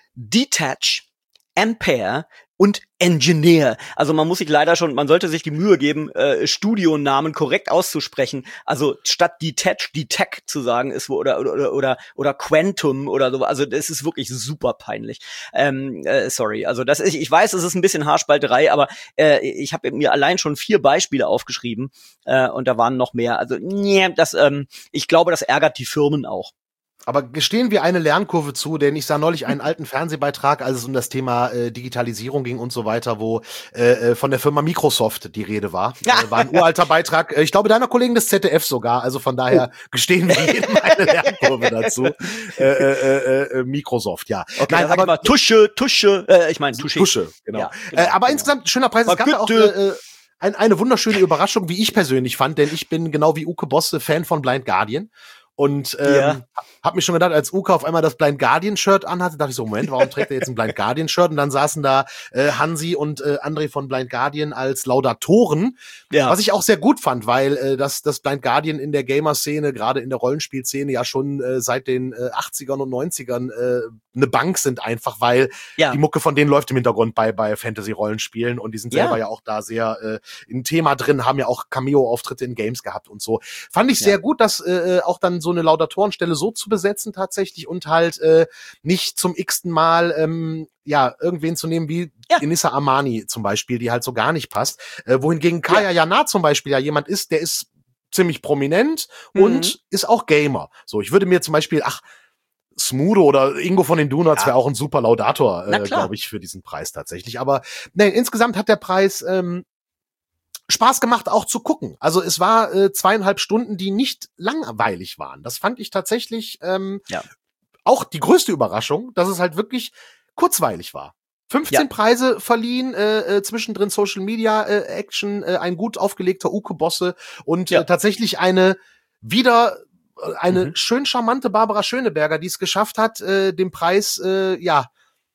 Detach, Ampere und Engineer. Also man muss sich leider schon, man sollte sich die Mühe geben, äh, Studionamen korrekt auszusprechen. Also statt Detach, Detach zu sagen ist oder oder oder oder Quantum oder so. Also das ist wirklich super peinlich. Ähm, äh, sorry. Also das ich, ich weiß, es ist ein bisschen Haarspalterei, aber äh, ich habe mir allein schon vier Beispiele aufgeschrieben äh, und da waren noch mehr. Also nee, das, ähm, ich glaube, das ärgert die Firmen auch. Aber gestehen wir eine Lernkurve zu, denn ich sah neulich einen alten Fernsehbeitrag, als es um das Thema äh, Digitalisierung ging und so weiter, wo äh, von der Firma Microsoft die Rede war. Äh, war ein uralter Beitrag, äh, ich glaube deiner Kollegen des Z D F sogar, also von daher oh. gestehen wir jedem eine Lernkurve dazu. Äh, äh, äh, Microsoft, ja. Okay, Nein, aber mal Tusche, Tusche, äh, ich meine Tusche. Tusche, genau. Ja, genau, äh, aber genau. insgesamt ein schöner Preis. Es gab auch äh, ein, eine wunderschöne Überraschung, wie ich persönlich fand, denn ich bin genau wie Uke Bosse Fan von Blind Guardian. Und ähm, ja. hab mich schon gedacht, als Uke auf einmal das Blind Guardian-Shirt anhatte, dachte ich so, Moment, warum trägt er jetzt ein Blind Guardian-Shirt? Und dann saßen da äh, Hansi und äh, André von Blind Guardian als Laudatoren, ja. was ich auch sehr gut fand, weil äh, das, das Blind Guardian in der Gamer-Szene, gerade in der Rollenspielszene, ja schon äh, seit den äh, achtzigern und neunzigern äh, eine Bank sind einfach, weil ja. die Mucke von denen läuft im Hintergrund bei bei Fantasy-Rollenspielen und die sind selber ja, ja auch da sehr äh, im Thema drin, haben ja auch Cameo-Auftritte in Games gehabt und so. Fand ich sehr ja. gut, dass äh, auch dann so eine Laudatorenstelle so zu besetzen tatsächlich und halt äh, nicht zum x-ten Mal ähm, ja irgendwen zu nehmen wie ja. Inissa Amani zum Beispiel, die halt so gar nicht passt. Äh, wohingegen Kaya ja. Jana zum Beispiel ja jemand ist, der ist ziemlich prominent mhm. und ist auch Gamer. So, ich würde mir zum Beispiel, ach, Smudo oder Ingo von den Donuts ja. wäre auch ein super Laudator, äh, glaube ich, für diesen Preis tatsächlich. Aber nee, insgesamt hat der Preis ähm, Spaß gemacht, auch zu gucken. Also es war äh, zweieinhalb Stunden, die nicht langweilig waren. Das fand ich tatsächlich ähm, ja. auch die größte Überraschung, dass es halt wirklich kurzweilig war. fünfzehn ja. Preise verliehen, äh, äh, zwischendrin Social Media äh, Action, äh, ein gut aufgelegter Uke Bosse und ja. äh, tatsächlich eine wieder eine mhm. schön charmante Barbara Schöneberger, die es geschafft hat, äh, dem Preis äh, ja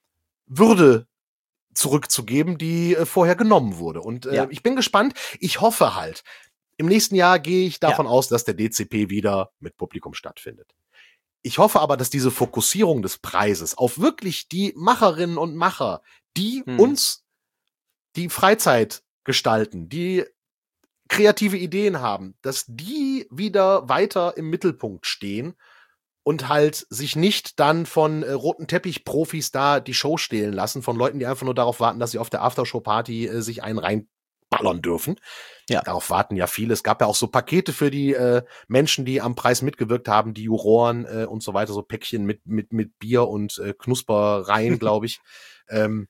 Würde zurückzugeben, die äh, vorher genommen wurde. Und äh, ja. ich bin gespannt. Ich hoffe halt, im nächsten Jahr gehe ich davon ja. aus, dass der D C P wieder mit Publikum stattfindet. Ich hoffe aber, dass diese Fokussierung des Preises auf wirklich die Macherinnen und Macher, die hm. uns die Freizeit gestalten, die kreative Ideen haben, dass die wieder weiter im Mittelpunkt stehen und halt sich nicht dann von äh, roten Teppich-Profis da die Show stehlen lassen, von Leuten, die einfach nur darauf warten, dass sie auf der Aftershow-Party äh, sich einen reinballern dürfen. Ja. Darauf warten ja viele. Es gab ja auch so Pakete für die äh, Menschen, die am Preis mitgewirkt haben, die Juroren äh, und so weiter, so Päckchen mit mit mit Bier und äh, Knuspereien, glaube ich. ähm,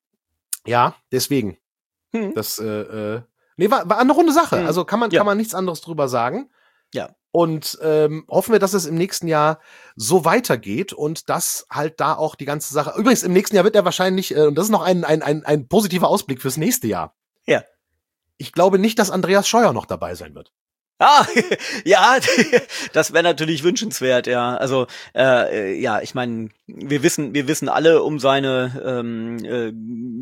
ja, deswegen. Hm. Das äh, äh, nee, war, war eine runde Sache. Hm. Also kann man ja. kann man nichts anderes drüber sagen. Ja. Und ähm, hoffen wir, dass es im nächsten Jahr so weitergeht und dass halt da auch die ganze Sache. Übrigens, im nächsten Jahr wird er wahrscheinlich, äh, und das ist noch ein, ein, ein, ein positiver Ausblick fürs nächste Jahr. Ja. Ich glaube nicht, dass Andreas Scheuer noch dabei sein wird. Ah, ja, das wäre natürlich wünschenswert, ja. Also äh, ja, ich meine, wir wissen, wir wissen alle um seine ähm, äh,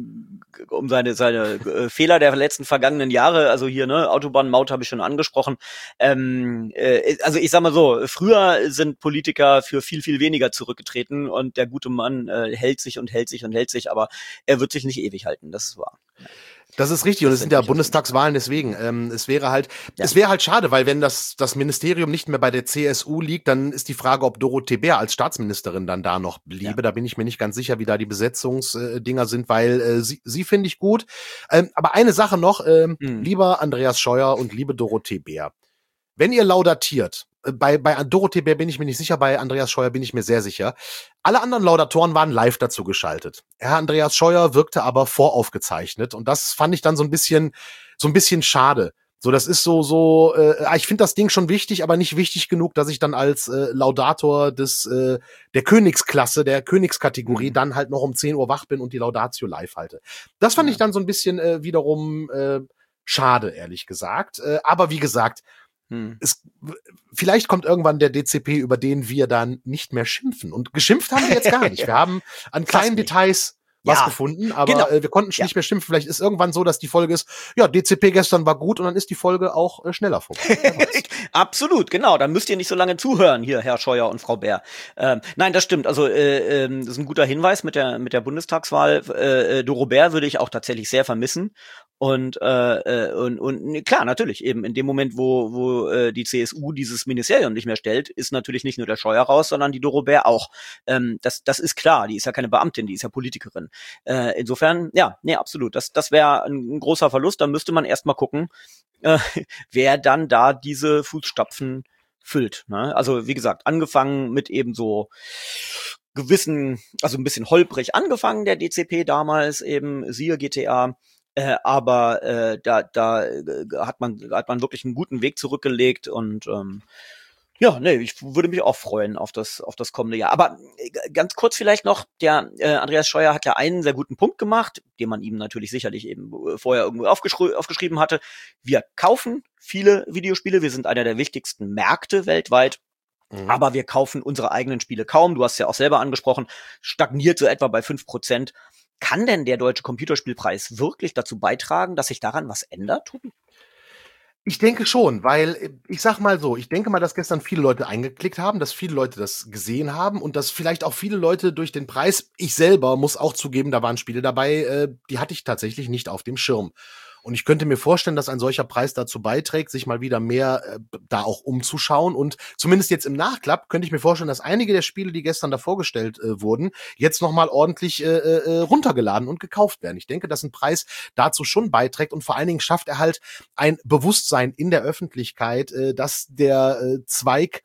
um seine seine äh, Fehler der letzten vergangenen Jahre. Also hier ne, Autobahnmaut habe ich schon angesprochen. Ähm, äh, also ich sag mal so, früher sind Politiker für viel viel weniger zurückgetreten und der gute Mann äh, hält sich und hält sich und hält sich, aber er wird sich nicht ewig halten. Das ist wahr. Das ist richtig, und es sind ja Bundestagswahlen, deswegen. Ähm, es wäre halt, ja. es wäre halt schade, weil wenn das, das Ministerium nicht mehr bei der C S U liegt, dann ist die Frage, ob Dorothee Bär als Staatsministerin dann da noch bliebe. Ja. Da bin ich mir nicht ganz sicher, wie da die Besetzungsdinger sind, weil äh, sie, sie finde ich gut. Ähm, aber eine Sache noch, ähm, mhm. lieber Andreas Scheuer und liebe Dorothee Bär. Wenn ihr laudatiert, bei, bei Dorothee Bär bin ich mir nicht sicher, bei Andreas Scheuer bin ich mir sehr sicher. Alle anderen Laudatoren waren live dazu geschaltet. Herr Andreas Scheuer wirkte aber voraufgezeichnet und das fand ich dann so ein bisschen, so ein bisschen schade. So, das ist so, so, äh, ich finde das Ding schon wichtig, aber nicht wichtig genug, dass ich dann als äh, Laudator des äh, der Königsklasse, der Königskategorie Mhm. dann halt noch um zehn Uhr wach bin und die Laudatio live halte. Das fand Ja. ich dann so ein bisschen äh, wiederum äh, schade, ehrlich gesagt. Äh, aber wie gesagt, Hm. es, vielleicht kommt irgendwann der D C P, über den wir dann nicht mehr schimpfen. Und geschimpft haben wir jetzt gar nicht. Wir haben an kleinen nicht. Details was Ja, gefunden, aber genau. äh, wir konnten Ja. nicht mehr schimpfen. Vielleicht ist irgendwann so, dass die Folge ist, ja, D C P gestern war gut und dann ist die Folge auch äh, schneller vorbei. Wer weiß. Absolut, genau. Dann müsst ihr nicht so lange zuhören, hier, Herr Scheuer und Frau Bär. Ähm, nein, das stimmt. Also, äh, ähm, das ist ein guter Hinweis mit der mit der Bundestagswahl. Äh, äh, Doro Bär würde ich auch tatsächlich sehr vermissen. Und, äh, äh, und, und nee, klar, natürlich, eben in dem Moment, wo, wo äh, die C S U dieses Ministerium nicht mehr stellt, ist natürlich nicht nur der Scheuer raus, sondern die Doro Bär auch. Ähm, das, das ist klar, die ist ja keine Beamtin, die ist ja Politikerin. Äh, insofern, ja, nee, absolut. Das, das wäre ein, ein großer Verlust. Da müsste man erst mal gucken, äh, wer dann da diese Fußstapfen füllt. Ne? Also wie gesagt, angefangen mit eben so gewissen, also ein bisschen holprig angefangen, der D C P damals eben, siehe G T A, äh, aber äh, da, da äh, hat man hat man wirklich einen guten Weg zurückgelegt und ähm, ja, nee, ich würde mich auch freuen auf das auf das kommende Jahr. Aber äh, ganz kurz vielleicht noch, der äh, Andreas Scheuer hat ja einen sehr guten Punkt gemacht, den man ihm natürlich sicherlich eben äh, vorher irgendwo aufgeschri- aufgeschrieben hatte. Wir kaufen viele Videospiele, wir sind einer der wichtigsten Märkte weltweit. Mhm. Aber wir kaufen unsere eigenen Spiele kaum. Du hast ja auch selber angesprochen, stagniert so etwa bei fünf Prozent. Kann denn der Deutsche Computerspielpreis wirklich dazu beitragen, dass sich daran was ändert, Tobi? Ich denke schon, weil ich sag mal so, ich denke mal, dass gestern viele Leute eingeklickt haben, dass viele Leute das gesehen haben und dass vielleicht auch viele Leute durch den Preis, ich selber muss auch zugeben, da waren Spiele dabei, äh, die hatte ich tatsächlich nicht auf dem Schirm. Und ich könnte mir vorstellen, dass ein solcher Preis dazu beiträgt, sich mal wieder mehr äh, da auch umzuschauen. Und zumindest jetzt im Nachklapp könnte ich mir vorstellen, dass einige der Spiele, die gestern da vorgestellt äh, wurden, jetzt nochmal ordentlich äh, äh, runtergeladen und gekauft werden. Ich denke, dass ein Preis dazu schon beiträgt und vor allen Dingen schafft er halt ein Bewusstsein in der Öffentlichkeit, äh, dass der äh, Zweig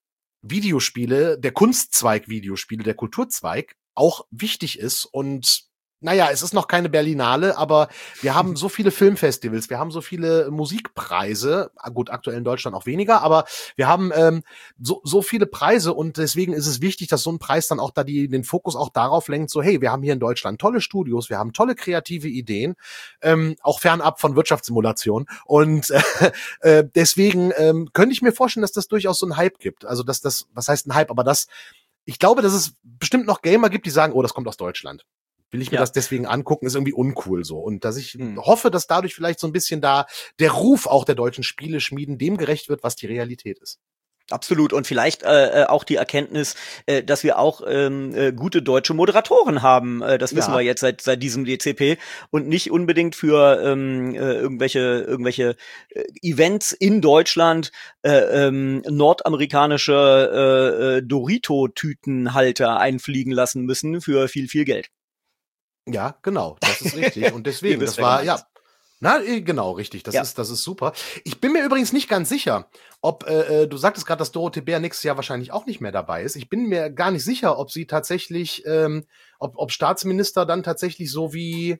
Videospiele, der Kunstzweig Videospiele, der Kulturzweig auch wichtig ist und naja, es ist noch keine Berlinale, aber wir haben so viele Filmfestivals, wir haben so viele Musikpreise, gut, aktuell in Deutschland auch weniger, aber wir haben ähm, so, so viele Preise und deswegen ist es wichtig, dass so ein Preis dann auch da die, den Fokus auch darauf lenkt, so hey, wir haben hier in Deutschland tolle Studios, wir haben tolle kreative Ideen, ähm, auch fernab von Wirtschaftssimulation und äh, äh, deswegen ähm, könnte ich mir vorstellen, dass das durchaus so einen Hype gibt, also dass das, was heißt ein Hype, aber das, ich glaube, dass es bestimmt noch Gamer gibt, die sagen, oh, das kommt aus Deutschland. Will ich mir ja. das deswegen angucken, ist irgendwie uncool so. Und dass ich hm. hoffe, dass dadurch vielleicht so ein bisschen da der Ruf auch der deutschen Spieleschmieden dem gerecht wird, was die Realität ist. Absolut. Und vielleicht äh, auch die Erkenntnis, äh, dass wir auch ähm, äh, gute deutsche Moderatoren haben. Äh, das wissen ja. wir jetzt seit seit diesem D C P und nicht unbedingt für ähm, äh, irgendwelche irgendwelche äh, Events in Deutschland äh, ähm, nordamerikanische äh, Dorito-Tütenhalter einfliegen lassen müssen für viel viel Geld. Ja, genau, das ist richtig. Und deswegen, das war, ja, na, genau, richtig, das ja. ist, das ist super. Ich bin mir übrigens nicht ganz sicher, ob, äh, du sagtest gerade, dass Dorothee Bär nächstes Jahr wahrscheinlich auch nicht mehr dabei ist. Ich bin mir gar nicht sicher, ob sie tatsächlich, ähm, ob, ob Staatsminister dann tatsächlich so wie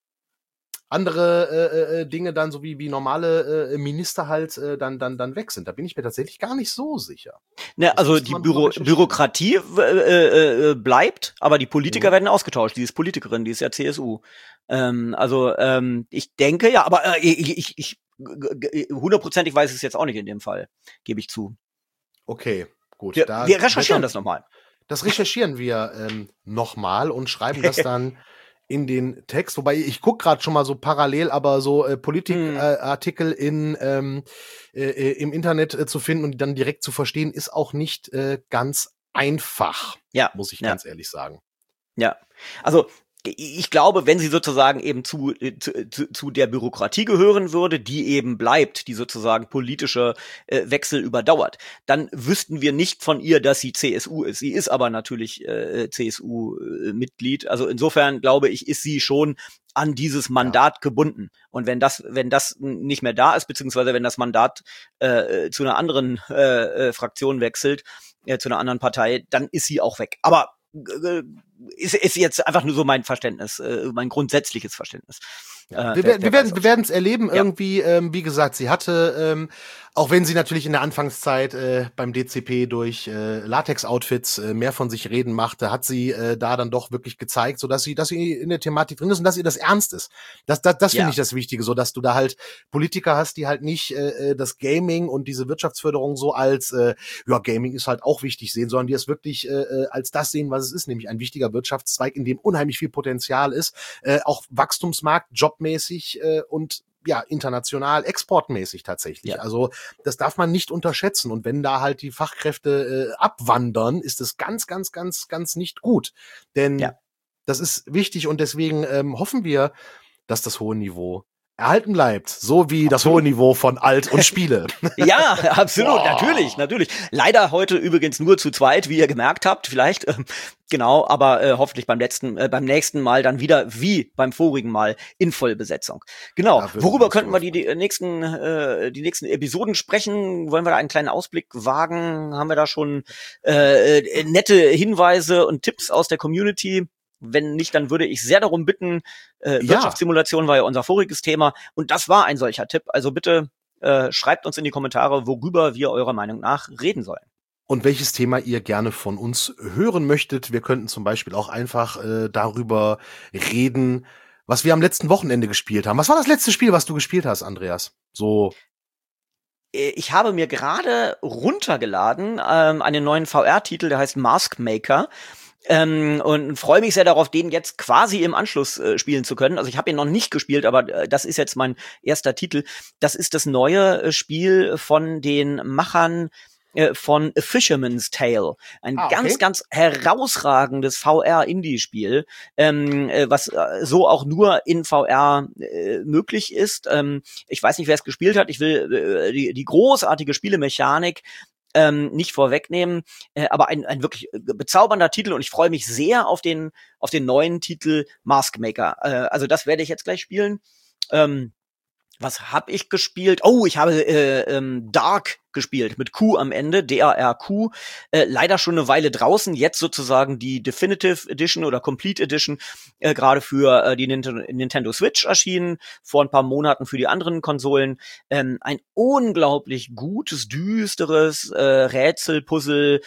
andere äh, äh, Dinge dann so wie wie normale äh, Minister halt äh, dann dann dann weg sind. Da bin ich mir tatsächlich gar nicht so sicher. Ne, also die Büro Bürokratie äh, äh, bleibt, aber die Politiker mhm. werden ausgetauscht. Die ist Politikerin, die ist ja C S U. Ähm, also ähm, ich denke ja, aber äh, ich ich, ich hundertprozentig weiß es jetzt auch nicht in dem Fall, gebe ich zu. Okay, gut. Wir, da wir recherchieren das nochmal. Das recherchieren wir ähm, nochmal und schreiben das dann in den Text, wobei ich guck gerade schon mal so parallel, aber so äh, Politikartikel äh, in ähm, äh, im Internet äh, zu finden und dann direkt zu verstehen, ist auch nicht äh, ganz einfach. Ja, muss ich ja. ganz ehrlich sagen. Ja, also ich glaube, wenn sie sozusagen eben zu, zu, zu der Bürokratie gehören würde, die eben bleibt, die sozusagen politische äh, Wechsel überdauert, dann wüssten wir nicht von ihr, dass sie C S U ist. Sie ist aber natürlich äh, C S U-Mitglied. Also insofern glaube ich, ist sie schon an dieses Mandat ja. gebunden. Und wenn das, wenn das nicht mehr da ist, beziehungsweise wenn das Mandat äh, zu einer anderen äh, Fraktion wechselt, äh, zu einer anderen Partei, dann ist sie auch weg. Aber ist, ist jetzt einfach nur so mein Verständnis, äh, mein grundsätzliches Verständnis. Ja, Äh, wir, wer, werden, wer wir werden weiß, wir werden es erleben ja. irgendwie. Ähm, wie gesagt, sie hatte, ähm, auch wenn sie natürlich in der Anfangszeit äh, beim D C P durch äh, Latex-Outfits äh, mehr von sich reden machte, hat sie äh, da dann doch wirklich gezeigt, so dass sie, dass sie in der Thematik drin ist und dass ihr das ernst ist. Das, das, das finde Ja. ich das Wichtige, so dass du da halt Politiker hast, die halt nicht äh, das Gaming und diese Wirtschaftsförderung so als äh, ja, Gaming ist halt auch wichtig sehen, sondern die es wirklich äh, als das sehen, was es ist, nämlich ein wichtiger Wirtschaftszweig, in dem unheimlich viel Potenzial ist, äh, auch Wachstumsmarkt, jobmäßig äh, und ja, international, exportmäßig tatsächlich. Ja. Also das darf man nicht unterschätzen. Und wenn da halt die Fachkräfte äh, abwandern, ist es ganz, ganz, ganz, ganz nicht gut. Denn Ja. das ist wichtig und deswegen ähm, hoffen wir, dass das hohe Niveau erhalten bleibt. So wie das hohe Niveau von Alt und Spiele. Ja, absolut, Boah. natürlich, natürlich. Leider heute übrigens nur zu zweit, wie ihr gemerkt habt, vielleicht. Ähm, genau, aber äh, hoffentlich beim letzten, äh, beim nächsten Mal dann wieder wie beim vorigen Mal in Vollbesetzung. Genau. Da würden wir Worüber uns könnten wir drüber die, die nächsten, äh, die nächsten Episoden sprechen? Wollen wir da einen kleinen Ausblick wagen? Haben wir da schon äh, äh, nette Hinweise und Tipps aus der Community? Wenn nicht, dann würde ich sehr darum bitten, äh, Ja. Wirtschaftssimulation war ja unser voriges Thema und das war ein solcher Tipp. Also bitte äh, schreibt uns in die Kommentare, worüber wir eurer Meinung nach reden sollen. Und welches Thema ihr gerne von uns hören möchtet. Wir könnten zum Beispiel auch einfach äh, darüber reden, was wir am letzten Wochenende gespielt haben. Was war das letzte Spiel, was du gespielt hast, Andreas? So. Äh, Ich habe mir gerade runtergeladen ähm, einen neuen V R-Titel, der heißt Mask Maker. Ähm, und freue mich sehr darauf, den jetzt quasi im Anschluss äh, spielen zu können. Also ich habe ihn noch nicht gespielt, aber äh, das ist jetzt mein erster Titel. Das ist das neue äh, Spiel von den Machern äh, von A Fisherman's Tale. Ein Ah, okay. ganz, ganz herausragendes V R-Indie-Spiel, ähm, äh, was äh, so auch nur in V R äh, möglich ist. Ähm, ich weiß nicht, wer es gespielt hat. Ich will äh, die, die großartige Spielemechanik Ähm, nicht vorwegnehmen, äh, aber ein, ein wirklich bezaubernder Titel und ich freue mich sehr auf den auf den neuen Titel Mask Maker. Äh, also das werde ich jetzt gleich spielen. Ähm, was habe ich gespielt? Oh, ich habe äh, ähm, Dark gespielt mit Q am Ende, D A R Q. Äh, leider schon eine Weile draußen, jetzt sozusagen die Definitive Edition oder Complete Edition, äh, gerade für äh, die Nintendo, Nintendo Switch erschienen, vor ein paar Monaten für die anderen Konsolen. Ähm, ein unglaublich gutes, düsteres äh, Rätsel-Puzzle,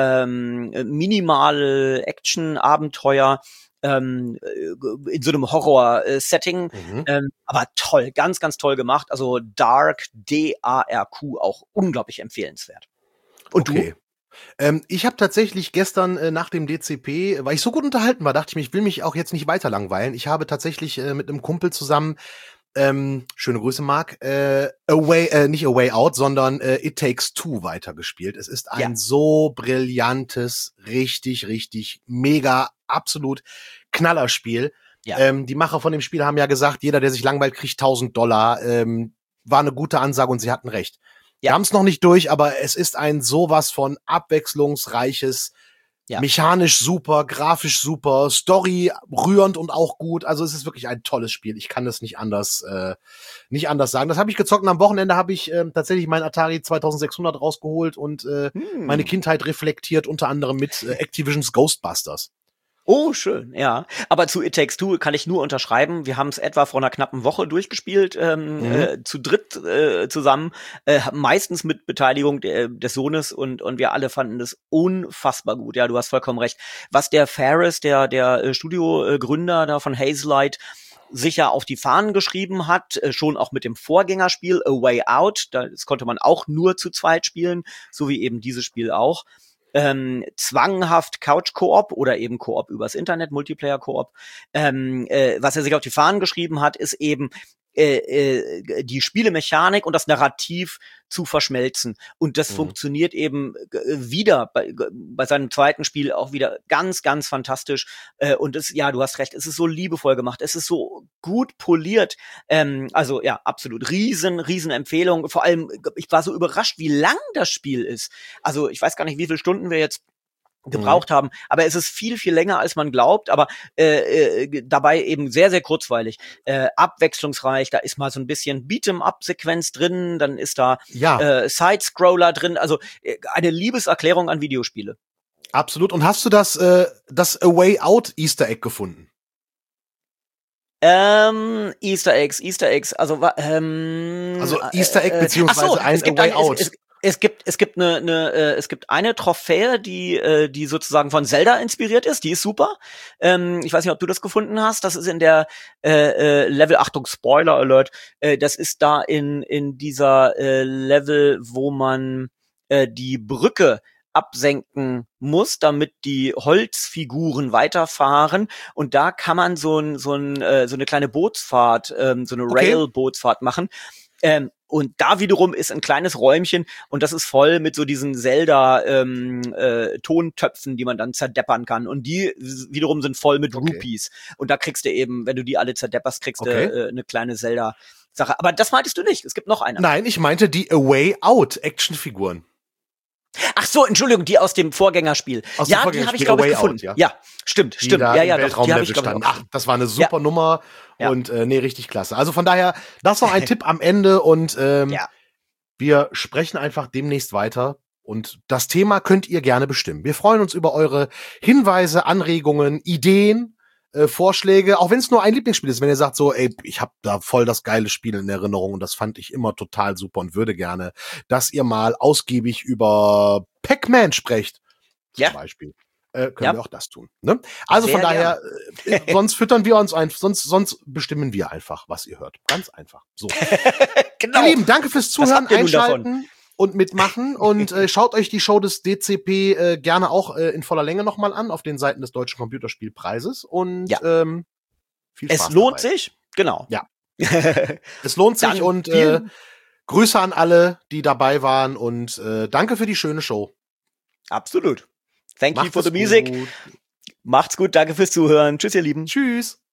ähm, minimale Action-Abenteuer, ähm, in so einem Horror-Setting, Mhm. ähm, aber toll, ganz, ganz toll gemacht. Also Dark, D A R Q, auch unglaublich empfehlenswert. Und Okay. Ähm, ich habe tatsächlich gestern äh, nach dem D C P, weil ich so gut unterhalten war, dachte ich mir, ich will mich auch jetzt nicht weiter langweilen. Ich habe tatsächlich äh, mit einem Kumpel zusammen, ähm, schöne Grüße, Marc, äh, Away, äh, nicht A Way Out, sondern äh, It Takes Two weitergespielt. Es ist ein Ja. so brillantes, richtig, richtig, mega, absolut Knallerspiel. Ja. Ähm, die Macher von dem Spiel haben ja gesagt, jeder, der sich langweilt, kriegt tausend Dollar. Ähm, war eine gute Ansage und sie hatten recht. Wir Ja. haben es noch nicht durch, aber es ist ein sowas von abwechslungsreiches, Ja. mechanisch super, grafisch super, Story rührend und auch gut. Also es ist wirklich ein tolles Spiel. Ich kann das nicht anders, äh, nicht anders sagen. Das habe ich gezockt und am Wochenende habe ich äh, tatsächlich mein Atari zweitausendsechshundert rausgeholt und äh, Hm. meine Kindheit reflektiert, unter anderem mit äh, Activisions Ghostbusters. Oh, schön, ja. Aber zu It Takes Two kann ich nur unterschreiben. Wir haben es etwa vor einer knappen Woche durchgespielt, ähm, Mhm. äh, zu dritt äh, zusammen, äh, meistens mit Beteiligung de, des Sohnes und und wir alle fanden es unfassbar gut. Ja, du hast vollkommen recht. Was der Ferris, der der äh, Studiogründer da von Hazelight, sicher auf die Fahnen geschrieben hat, äh, schon auch mit dem Vorgängerspiel A Way Out, das konnte man auch nur zu zweit spielen, so wie eben dieses Spiel auch. Ähm, zwanghaft Couch-Koop oder eben Koop übers Internet, Multiplayer-Koop. Ähm, äh, was er sich auf die Fahnen geschrieben hat, ist eben äh, äh, die Spielemechanik und das Narrativ zu verschmelzen. Und das Mhm. funktioniert eben äh, wieder bei, bei seinem zweiten Spiel auch wieder ganz, ganz fantastisch. Äh, und es, ja, du hast recht, es ist so liebevoll gemacht, es ist so gut poliert. Ähm, also ja, absolut. Riesen, riesen Empfehlung. Vor allem, ich war so überrascht, wie lang das Spiel ist. Also ich weiß gar nicht, wie viele Stunden wir jetzt gebraucht haben, aber es ist viel, viel länger, als man glaubt, aber äh, äh, dabei eben sehr, sehr kurzweilig, äh, abwechslungsreich, da ist mal so ein bisschen Beat'em-up-Sequenz drin, dann ist da Ja, äh, Side-Scroller drin, also äh, eine Liebeserklärung an Videospiele. absolut. Und hast du das, äh, das A Way Out Easter Egg gefunden? Ähm, Easter Eggs, Easter Eggs, also ähm, Also Easter Egg äh, beziehungsweise so, ein es gibt A Way ein, Out. Es, es, es gibt es gibt eine eine äh, es gibt eine Trophäe, die äh, die sozusagen von Zelda inspiriert ist, die ist super. Ähm, ich weiß nicht, ob du das gefunden hast. Das ist in der äh, äh, Level, Achtung, Spoiler Alert. Äh, das ist da in in dieser äh, Level, wo man äh, die Brücke absenken muss, damit die Holzfiguren weiterfahren. Und da kann man so ein so ein äh, so eine kleine Bootsfahrt, ähm, so eine Okay. Rail-Bootsfahrt machen. Ähm, und da wiederum ist ein kleines Räumchen und das ist voll mit so diesen Zelda ähm, äh, Tontöpfen, die man dann zerdeppern kann. Und die wiederum sind voll mit Okay. Rupees. Und da kriegst du eben, wenn du die alle zerdepperst, kriegst du Okay. äh, eine kleine Zelda-Sache. Aber das meintest du nicht. Es gibt noch eine. Nein, ich meinte die A Way Out Actionfiguren. Ach so, Entschuldigung, die aus dem Vorgängerspiel. Aus ja, dem die habe ich, Vorgängerspiel glaube A ich, Way gefunden. Out, ja. ja, stimmt, Die stimmt. da Ja, im ja, doch, die habe Weltraumlevel ich, glaube ich, standen. auch Ach, das war eine super Ja. Nummer Ja. und äh, nee, richtig klasse. Also von daher, das noch ein Tipp am Ende und ähm, Ja. wir sprechen einfach demnächst weiter. Und das Thema könnt ihr gerne bestimmen. Wir freuen uns über eure Hinweise, Anregungen, Ideen, äh, Vorschläge, auch wenn es nur ein Lieblingsspiel ist. Wenn ihr sagt so, ey, ich habe da voll das geile Spiel in Erinnerung und das fand ich immer total super und würde gerne, dass ihr mal ausgiebig über Pac-Man sprecht, zum Ja. Beispiel. Äh, können Ja. wir auch das tun. Ne? Also Sehr von daher, äh, sonst füttern wir uns ein, sonst, sonst bestimmen wir einfach, was ihr hört. Ganz einfach. So. Genau. Ihr Lieben, danke fürs Was Zuhören, habt ihr nun davon? Einschalten und mitmachen und äh, schaut euch die Show des D C P äh, gerne auch äh, in voller Länge nochmal an auf den Seiten des Deutschen Computerspielpreises und Ja. ähm, viel Spaß Es lohnt dabei. sich, genau. Ja. Es lohnt sich Dann und äh, vielen- Grüße an alle, die dabei waren und äh, danke für die schöne Show. Absolut. Thank you Macht for es the music. gut. Macht's gut, danke fürs Zuhören. Tschüss, ihr Lieben. Tschüss.